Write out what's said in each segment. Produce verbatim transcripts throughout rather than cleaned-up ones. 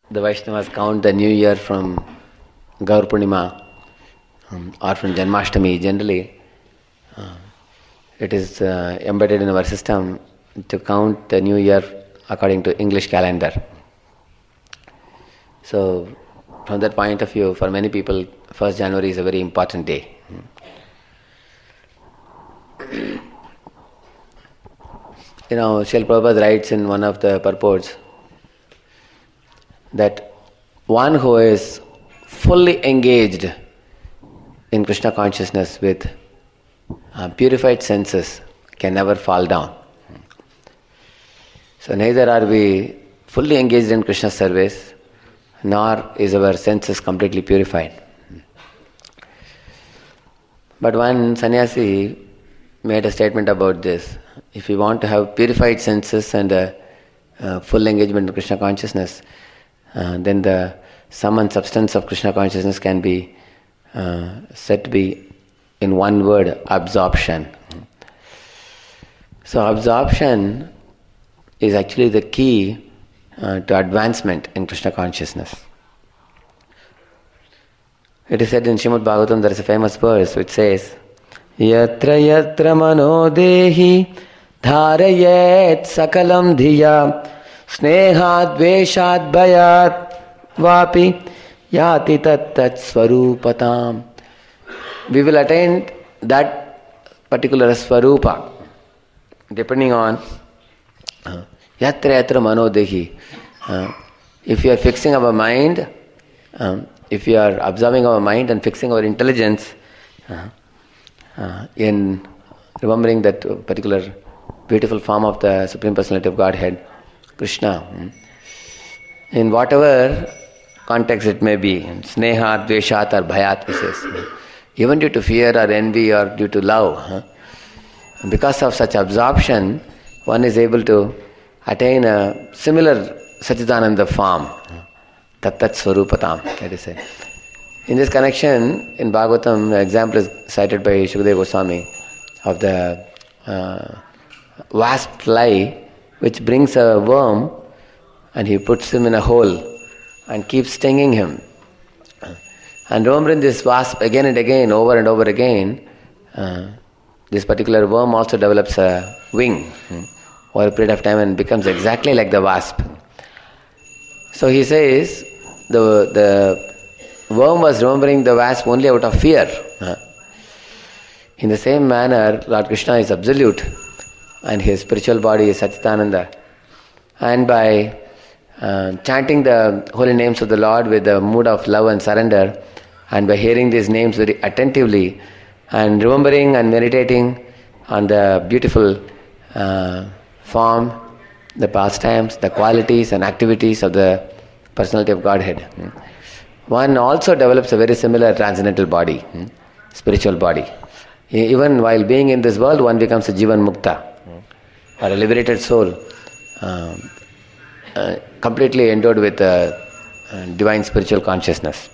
the Vaishnavas count the new year from Gaur Purnima um, or from Janmashtami. Generally, uh, it is uh, embedded in our system to count the new year according to English calendar. So, from that point of view, for many people, first January is a very important day. You know, Srila Prabhupada writes in one of the purports that one who is fully engaged in Krishna consciousness with uh, purified senses can never fall down. So neither are we fully engaged in Krishna service, nor is our senses completely purified. But one sannyasi made a statement about this. If you want to have purified senses and a, a full engagement in Krishna consciousness, uh, then the sum and substance of Krishna consciousness can be uh, said to be in one word, absorption. So absorption is actually the key uh, to advancement in Krishna consciousness. It is said in Srimad Bhagavatam, there is a famous verse which says, Yatra yatra mano dehi dharayet sakalam dhiya snehad veshad bhayat vapi yati tat tat swarupatam. We will attain that particular swarupa depending on uh, yatra yatra mano dehi. Uh, if you are fixing our mind, um, if you are observing our mind and fixing our intelligence uh, uh, in remembering that particular beautiful form of the Supreme Personality of Godhead, Krishna, in whatever context it may be, snehat, dveshat or bhayat, he says, even due to fear or envy or due to love, huh? Because of such absorption, one is able to attain a similar Satchidananda form, tat tat swarupatam, let us say. In this connection, in Bhagavatam, the example is cited by Shukadeva Goswami of the uh, wasp fly which brings a worm and he puts him in a hole and keeps stinging him. And remembering this wasp again and again, over and over again, uh, this particular worm also develops a wing hmm, over a period of time and becomes exactly like the wasp. So he says, the the worm was remembering the wasp only out of fear. Huh? In the same manner, Lord Krishna is absolute and his spiritual body is Satchitananda. And by uh, chanting the holy names of the Lord with the mood of love and surrender, and by hearing these names very attentively, and remembering and meditating on the beautiful uh, form, the pastimes, the qualities and activities of the Personality of Godhead, one also develops a very similar transcendental body, spiritual body. Even while being in this world, one becomes a Jivan Mukta, or a liberated soul, um, uh, completely endowed with uh, uh, divine spiritual consciousness.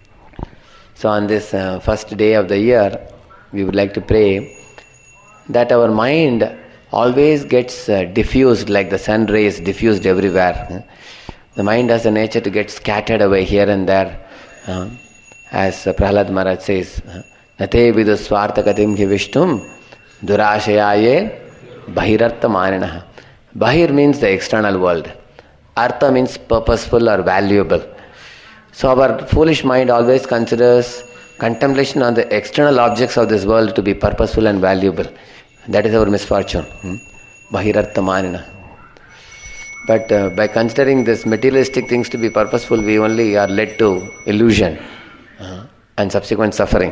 So on this uh, first day of the year, we would like to pray that our mind always gets uh, diffused like the sun rays diffused everywhere. The mind has a nature to get scattered away here and there. Uh, as uh, Prahlad Maharaj says, Nate vidu swartha katim hi vishtum durashayaye bahirartha maninaha. Bahir means the external world. Artha means purposeful or valuable. So our foolish mind always considers contemplation on the external objects of this world to be purposeful and valuable. That is our misfortune. Hmm? Bahirartha manina. But uh, by considering this materialistic things to be purposeful, we only are led to illusion uh, and subsequent suffering.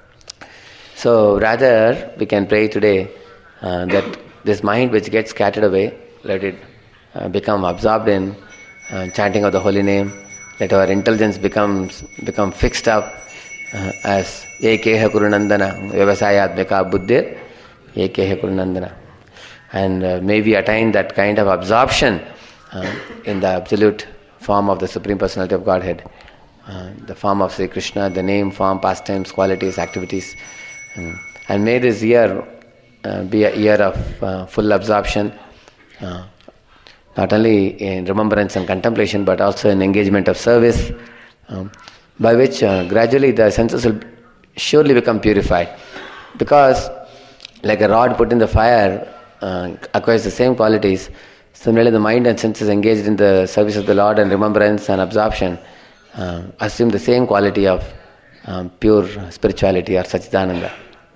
So rather, we can pray today uh, that this mind which gets scattered away, let it uh, become absorbed in uh, chanting of the holy name. Let our intelligence becomes become fixed up uh, as Ekeha Kurunandana, Vyavasayatmika Buddhir, Ekeha Kurunandana. And uh, may we attain that kind of absorption uh, in the absolute form of the Supreme Personality of Godhead, uh, the form of Sri Krishna, the name, form, pastimes, qualities, activities. Um, and may this year uh, be a year of uh, full absorption, uh, not only in remembrance and contemplation, but also in engagement of service, um, by which uh, gradually the senses will surely become purified. Because like a rod put in the fire uh, acquires the same qualities, similarly the mind and senses engaged in the service of the Lord and remembrance and absorption uh, assume the same quality of um, pure spirituality or Satchidananda.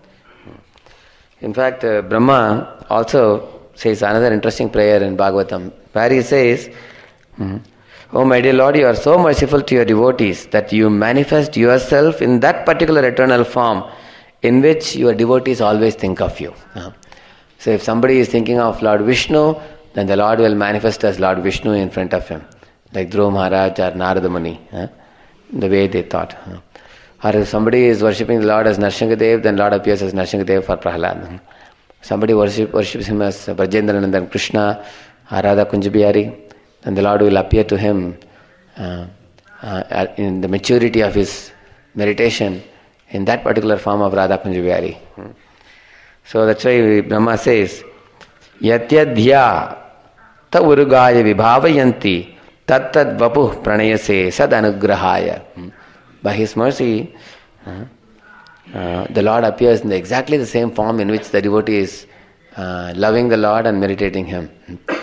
In fact, uh, Brahma also says another interesting prayer in Bhagavatam, where he says, "Oh my dear Lord, you are so merciful to your devotees that you manifest yourself in that particular eternal form in which your devotees always think of you." Uh, so if somebody is thinking of Lord Vishnu, then the Lord will manifest as Lord Vishnu in front of him, like Dhruva Maharaj or Narada Muni, uh, the way they thought. Uh. Or if somebody is worshipping the Lord as Narsinghadev, then Lord appears as Narsinghadev for Prahlad. Somebody worship, worships him as Brajendranandan Krishna or Radha Kunjabihari, then the Lord will appear to him uh, uh, in the maturity of his meditation in that particular form of Radha Kunjabihari. So that's why Brahma says, Yatyadhya ta urugaya vibhavayanti tat tad vapuh pranayase sad anugrahaya. By his mercy, uh, uh, the Lord appears in the exactly the same form in which the devotee is uh, loving the Lord and meditating him.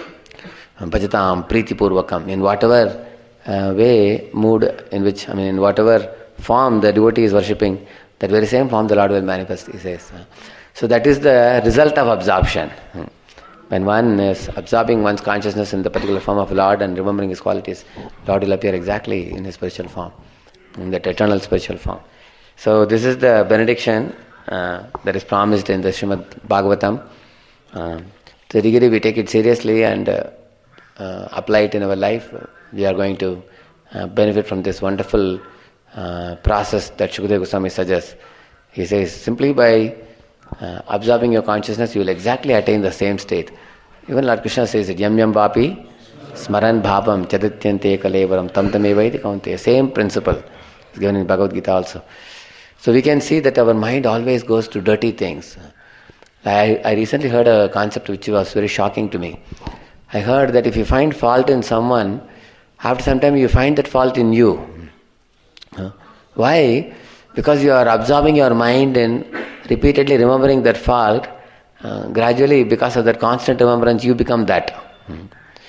Bhajatam priti purvakam. In whatever uh, way, mood in which, I mean, in whatever form the devotee is worshipping, that very same form the Lord will manifest, he says. So that is the result of absorption. When one is absorbing one's consciousness in the particular form of Lord and remembering his qualities, Lord will appear exactly in his spiritual form, in that eternal spiritual form. So this is the benediction uh, that is promised in the Srimad Bhagavatam. Uh, so really we take it seriously and uh, uh, apply it in our life. We are going to uh, benefit from this wonderful uh, process that Shukadeva Goswami suggests. He says, simply by uh, absorbing your consciousness, you will exactly attain the same state. Even Lord Krishna says it, Yam Yam Vapi Smaran Bhavam Chadityante Kalevaram Tam Tamevaiti Kaunteya. Same principle is given in Bhagavad Gita also. So we can see that our mind always goes to dirty things. I, I recently heard a concept which was very shocking to me. I heard that if you find fault in someone, after some time you find that fault in you. Uh, why? Because you are absorbing your mind in repeatedly remembering that fault. Uh, gradually, because of that constant remembrance, you become that. Hmm.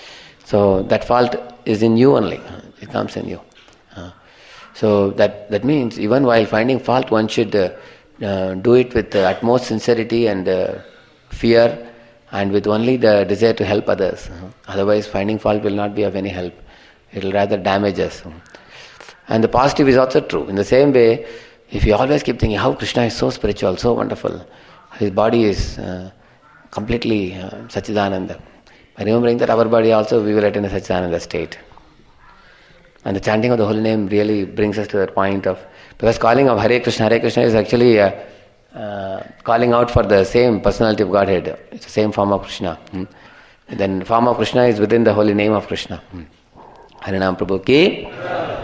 So that fault is in you only. It comes in you. Uh, so that, that means even while finding fault, one should uh, uh, do it with the utmost sincerity and uh, fear, and with only the desire to help others. Uh, otherwise, finding fault will not be of any help. It will rather damage us. And the positive is also true. In the same way, if you always keep thinking how Krishna is so spiritual, so wonderful, his body is uh, completely uh, Satchidananda. By remembering that our body also, we will attain a Satchidananda state. And the chanting of the holy name really brings us to that point of, because calling of Hare Krishna, Hare Krishna is actually uh, uh, calling out for the same personality of Godhead. It's the same form of Krishna. Hmm? Then form of Krishna is within the holy name of Krishna. Hmm. Harinam Prabhu ki